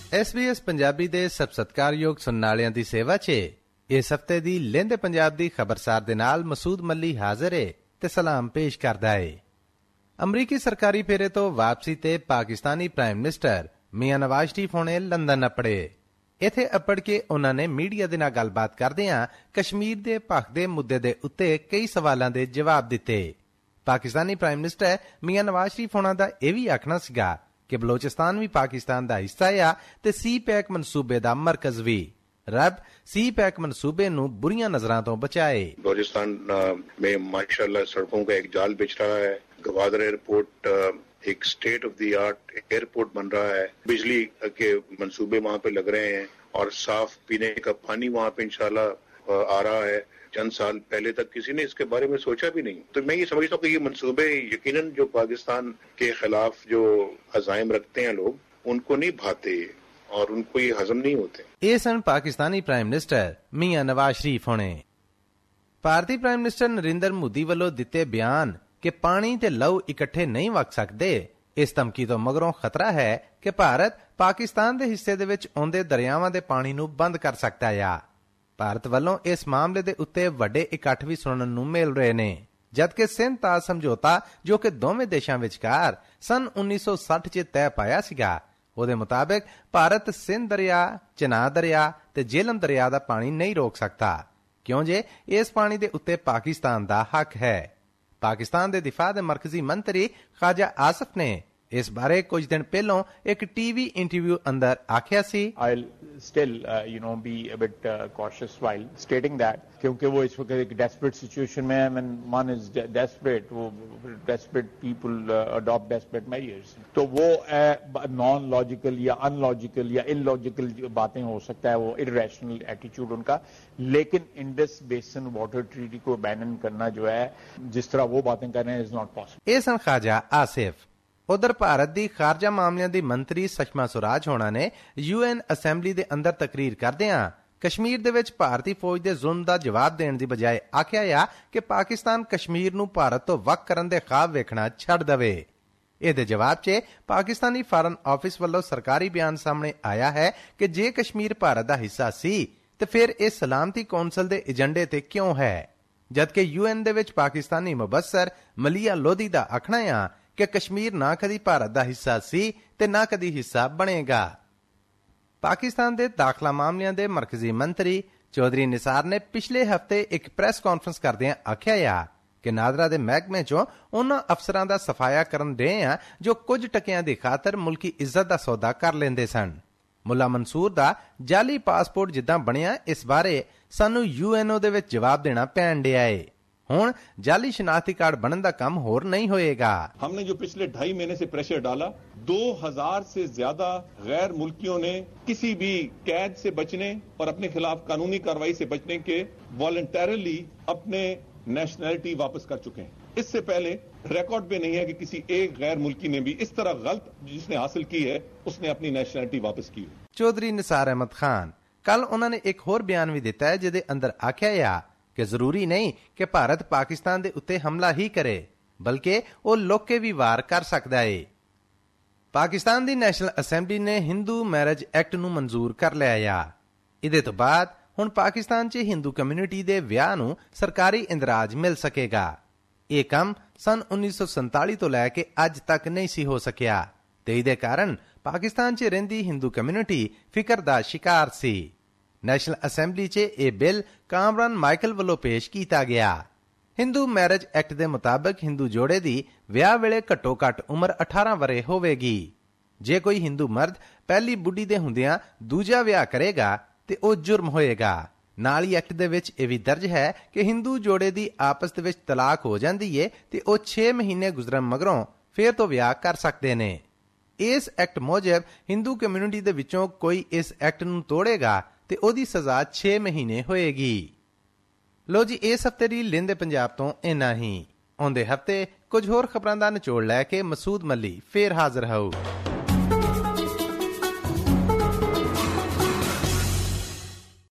SBS Punjabi ਦੇ ਸਭ ਸਤਿਕਾਰਯੋਗ ਸੁਣਨ ਵਾਲਿਆਂ ਦੀ ਸੇਵਾ 'ਚ ਇਸ ਹਫ਼ਤੇ ਦੀ ਲਹਿੰਦੇ ਪੰਜਾਬ ਦੀ ਖਬਰਸਾਰ ਦੇ ਨਾਲ ਮਸੂਦ ਮੱਲੀ ਹਾਜ਼ਰ ਏ ਤੇ ਸਲਾਮ ਪੇਸ਼ ਕਰਦਾ ਏ। ਅਮਰੀਕੀ ਸਰਕਾਰੀ ਫੇਰੇ ਤੋਂ ਵਾਪਸੀ ਤੇ ਪਾਕਿਸਤਾਨੀ ਪ੍ਰਾਈਮ ਮਿਨਿਸਟਰ ਮੀਆਂ ਨਵਾਜ਼ ਸ਼ਰੀਫ ਹੁਣੇ ਲੰਦਨ ਅੱਪੜੇ। ਇੱਥੇ ਅੱਪੜ ਕੇ ਉਨ੍ਹਾਂ ਨੇ ਮੀਡੀਆ ਦੇ ਨਾਲ ਗੱਲਬਾਤ ਕਰਦਿਆਂ ਕਸ਼ਮੀਰ ਦੇ ਭਖ ਦੇ ਮੁੱਦੇ ਦੇ ਉੱਤੇ ਕਈ ਸਵਾਲਾਂ ਦੇ ਜਵਾਬ ਦਿੱਤੇ। ਪਾਕਿਸਤਾਨੀ ਪ੍ਰਾਈਮ ਮਿਨਿਸਟਰ ਮੀਆਂ ਨਵਾਜ਼ ਸ਼ਰੀਫ ਹੁਣਾਂ ਦਾ ਇਹ ਵੀ ਆਖਣਾ ਸੀਗਾ ਕਿ ਬਲੋਚਿਸਤਾਨ ਵੀ ਪਾਕਿस्तान ਦਾ ਹਿੱਸਾ ਆ ਤੇ ਸੀ ਪੈਕ ਮਨਸੂਬੇ ਦਾ ਮਰਕਜ਼ ਵੀ। रब सी पैक मनसूबे नू बुरियां नजरां तो बचाए। बलोचिस्तान में माशाल्लाह सड़कों का एक जाल बिछ रहा है। गवादर एयरपोर्ट एक state of the art airport बन रहा है। बिजली के मंसूबे वहां पे लग रहे हैं और साफ पीने का पानी वहां पे इंशाल्लाह आ रहा है। चंद साल पहले तक किसी ने इसके बारे में सोचा भी नहीं। तो मैं ये समझता हूँ कि ये मंसूबे यकीनन जो पाकिस्तान के खिलाफ जो अज़ाइम रखते हैं लोग उनको नहीं भाते और उनको ये हजम नहीं होते। ਇਹ ਸਨ ਪਾਕਿਸਤਾਨੀ ਪ੍ਰਾਈਮ ਮਿਨਿਸਟਰ ਮੀਆਂ ਨਵਾਜ਼ ਸ਼ਰੀਫ ਹੋਣੇ। ਭਾਰਤੀ ਪ੍ਰਾਈਮ ਮਿਨਿਸਟਰ ਨਰਿੰਦਰ ਮੋਦੀ ਵੱਲੋਂ ਦਿੱਤੇ ਬਿਆਨ ਕਿ ਪਾਣੀ ਤੇ ਲਹੂ ਇਕੱਠੇ ਨਹੀਂ ਵਗ ਸਕਦੇ, ਇਸ ਧਮਕੀ ਤੋਂ ਮਗਰੋਂ ਖਤਰਾ ਹੈ ਕਿ ਭਾਰਤ ਪਾਕਿਸਤਾਨ ਦੇ ਹਿੱਸੇ ਦੇ ਵਿੱਚ ਆਉਂਦੇ ਦਰਿਆਵਾਂ ਦੇ ਪਾਣੀ ਨੂੰ ਬੰਦ ਕਰ ਸਕਦਾ ਆ। ਭਾਰਤ ਵੱਲੋਂ ਇਸ ਮਾਮਲੇ ਦੇ ਉੱਤੇ ਵੱਡੇ ਇਕੱਠ ਵੀ ਸੁਣਨ ਨੂੰ ਮਿਲ ਰਹੇ ਨੇ, ਜਦਕਿ ਸਿੰਧ ਤਾਜ ਸਮਝੌਤਾ ਜੋ ਕਿ ਦੋਵੇਂ ਦੇਸ਼ਾਂ ਵਿਚਕਾਰ ਸਨ 1960 'ਚ ਤੈਅ ਪਾਇਆ ਸੀਗਾ, ਉਹਦੇ ਮੁਤਾਬਕ ਭਾਰਤ ਸਿੰਧ ਦਰਿਆ, ਚਨਾਹ ਦਰਿਆ ਤੇ ਜੇਹਲਮ ਦਰਿਆ ਦਾ ਪਾਣੀ ਨਹੀਂ ਰੋਕ ਸਕਦਾ, ਕਿਉਂ ਜੇ ਇਸ ਪਾਣੀ ਦੇ ਉੱਤੇ ਪਾਕਿਸਤਾਨ ਦਾ ਹੱਕ ਹੈ। ਪਾਕਿਸਤਾਨ ਦੇ ਦਿਫਾ ਦੇ ਮਰਕਜ਼ੀ ਮੰਤਰੀ ਖਾਜਾ ਆਸਫ ਨੇ ਇਸ ਬਾਰੇ ਕੁਝ ਦਿਨ ਪਹਿਲਾਂ ਇੱਕ ਟੀਵੀ ਇੰਟਰਵਿਊ ਅੰਦਰ ਆਖਿਆ ਸੀ। I'll still be a bit cautious while stating that क्योंकि वो इस वक्त एक desperate situation में है। when one is desperate, वो desperate people adopt desperate measures। तो वो non logical या unlogical या illogical बातें हो सकता है, वो irrational attitude उनका, लेकिन इंडस बेसिन वाटर ट्रीटी को बैन करना जो है जिस तरह वो बातें कर रहे हैं is not possible। ਇਹ ਸਨ ਖਾਜਾ ਆਸਿਫ। ਉਧਰ ਭਾਰਤ ਦੀ ਖਾਰਜਾ ਮਾਮਲਿਆਂ ਦੀ ਮੰਤਰੀ ਸੁਸ਼ਮਾ ਸਵਰਾਜ ਹੋਣਾ ਨੇ UN ਅਸੈਂਬਲੀ ਦੇ ਅੰਦਰ ਤਕਰੀਰ ਕਰਦਿਆਂ ਕਸ਼ਮੀਰ ਦੇ ਵਿੱਚ ਭਾਰਤੀ ਫੌਜ ਦੇ ਜ਼ੁਲਮ ਦਾ ਜਵਾਬ ਦੇਣ ਦੀ ਬਜਾਏ ਆਖਿਆ ਆ ਕਿ ਪਾਕਿਸਤਾਨ ਕਸ਼ਮੀਰ ਨੂੰ ਭਾਰਤ ਤੋਂ ਵੱਖ ਕਰਨ ਦੇ ਖਾਬ ਵੇਖਣਾ ਛੱਡ ਦੇਵੇ। ਇਹਦੇ ਜਵਾਬ 'ਚ ਪਾਕਿਸਤਾਨੀ ਫਾਰਨ ਆਫਿਸ ਵੱਲੋਂ ਸਰਕਾਰੀ ਬਿਆਨ ਸਾਹਮਣੇ ਆਇਆ ਹੈ ਕਿ ਜੇ ਕਸ਼ਮੀਰ ਭਾਰਤ ਦਾ ਹਿੱਸਾ ਸੀ ਤੇ ਫਿਰ ਇਹ ਸਲਾਮਤੀ ਕੌਂਸਲ ਦੇ ਏਜੰਡੇ ਤੇ ਕਿਉਂ ਹੈ, ਜਦਕਿ UN ਦੇ ਵਿੱਚ ਪਾਕਿਸਤਾਨੀ ਮੁਬੱਸਰ ਮਲੀਆ ਲੋਧੀ ਦਾ ਆਖਣਾ ਆ ਕਿ ਕਸ਼ਮੀਰ ਨਾ ਕਦੀ ਭਾਰਤ ਦਾ ਹਿੱਸਾ ਸੀ ਤੇ ਨਾ ਕਦੀ ਹਿੱਸਾ ਬਣੇਗਾ। ਪਾਕਿਸਤਾਨ ਦੇ ਦਾਖਲਾ ਮਾਮਲਿਆਂ ਦੇ ਮਰਕਜ਼ੀ ਮੰਤਰੀ ਚੌਧਰੀ ਨਿਸਾਰ ਨੇ ਪਿਛਲੇ ਹਫ਼ਤੇ ਇੱਕ ਪ੍ਰੈਸ ਕਾਨਫਰੰਸ ਕਰਦਿਆਂ ਆਖਿਆ ਆ ਕਿ ਨਾਦਰਾ ਦੇ ਮਹਿਕਮੇ 'ਚੋਂ ਉਹਨਾਂ ਅਫਸਰਾਂ ਦਾ ਸਫਾਇਆ ਕਰਨ ਦੇ ਆ ਜੋ ਕੁਝ ਟਕਿਆਂ ਦੀ ਖਾਤਰ ਮੁਲਕੀ ਇੱਜ਼ਤ ਦਾ ਸੌਦਾ ਕਰ ਲੈਂਦੇ ਸਨ। ਮੁੱਲਾ ਮਨਸੂਰ ਦਾ ਜਾਲੀ ਪਾਸਪੋਰਟ ਜਿੱਦਾਂ ਬਣਿਆ, ਇਸ ਬਾਰੇ ਸਾਨੂੰ UNO ਦੇ ਵਿੱਚ ਜਵਾਬ ਦੇਣਾ ਪੈਣ ਡਿਆ ਏ। ਹੁਣ जाली शनाख्ती कार्ड बनने का काम होर नहीं होएगा। हमने जो पिछले 2.5 महीने से प्रेशर डाला, 2000 से ज्यादा गैर मुल्कियों ने किसी भी कैद से बचने और अपने खिलाफ कानूनी कार्रवाई से बचने के वॉलंटरली अपने नेशनैलिटी वापस कर चुके हैं। इससे पहले रिकॉर्ड पे नहीं है कि किसी एक गैर मुल्की ने भी इस तरह गलत जिसने हासिल की है उसने अपनी नेशनैलिटी वापस की। चौधरी निसार अहमद खान कल उन्होंने एक होर बयान भी दिता है जिहदे अंदर आख्या कि जरूरी नहीं कि भारत पाकिस्तान दे उत्ते हमला ही करे, बल्कि वो लोके भी वार कर सकता है। पाकिस्तान दी नेशनल असैंबली ने हिंदू मैरिज एक्ट नूं मंजूर कर लिया। इहदे तो बाद हुण पाकिस्तान च हिंदू कम्यूनिटी दे विआह नूं सरकारी इंदराज मिल सकेगा। ये काम सन 1947 तो लैके अज तक नहीं सी हो सकिया ते इहदे कारण पाकिस्तान च रहिंदी हिंदू कम्यूनिटी फिकर दा शिकार सी। ਨੈਸ਼ਨਲ ਅਸੈਂਬਲੀ 'ਚ ਇਹ ਬਿੱਲ ਕਾਮਰਨ ਮਾਈਕਲ ਵੱਲੋਂ ਪੇਸ਼ ਕੀਤਾ ਗਿਆ। ਹਿੰਦੂ ਮੈਰਿਜ ਐਕਟ ਦੇ ਮੁਤਾਬਕ ਹਿੰਦੂ ਜੋੜੇ ਦੀ ਵਿਆਹ ਵੇਲੇ ਘੱਟੋ ਘੱਟ ਉਮਰ 18 ਵਰੇ ਹੋਵੇਗੀ। ਜੇ ਕੋਈ ਹਿੰਦੂ ਮਰਦ ਪਹਿਲੀ ਬੁੱਢੀ ਦੇ ਹੁੰਦਿਆਂ ਦੂਜਾ ਵਿਆਹ ਕਰੇਗਾ ਤੇ ਉਹ ਜੁਰਮ ਹੋਏਗਾ। ਨਾਲ ਹੀ ਐਕਟ ਦੇ ਵਿੱਚ ਇਹ ਵੀ ਦਰਜ ਹੈ ਕਿ ਹਿੰਦੂ ਜੋੜੇ ਦੀ ਆਪਸ ਦੇ ਵਿੱਚ ਤਲਾਕ ਹੋ ਜਾਂਦੀ ਏ ਤੇ ਉਹ 6 ਮਹੀਨੇ ਗੁਜ਼ਰਨ ਮਗਰੋਂ ਫੇਰ ਤੋਂ ਵਿਆਹ ਕਰ ਸਕਦੇ ਨੇ। ਇਸ ਐਕਟ ਮੁਜਬ ਹਿੰਦੂ ਕਮਿਊਨਿਟੀ ਦੇ ਵਿੱਚੋਂ ਕੋਈ ਇਸ ਐਕਟ ਨੂੰ ਤੋੜੇਗਾ ਤੇ ਉਹਦੀ ਸਜ਼ਾ 6 ਮਹੀਨੇ ਹੋਏਗੀ। ਲੋ ਜੀ, ਇਸ ਹਫ਼ਤੇ ਦੀ ਲਹਿੰਦੇ ਪੰਜਾਬ ਤੋਂ ਇੰਨਾ ਹੀ। ਆਉਂਦੇ ਹਫ਼ਤੇ ਕੁਝ ਹੋਰ ਖਬਰਾਂ ਦਾ ਨਿਚੋੜ ਲੈ ਕੇ ਮਸੂਦ ਮੱਲੀ ਫੇਰ ਹਾਜ਼ਰ ਹੋਊ।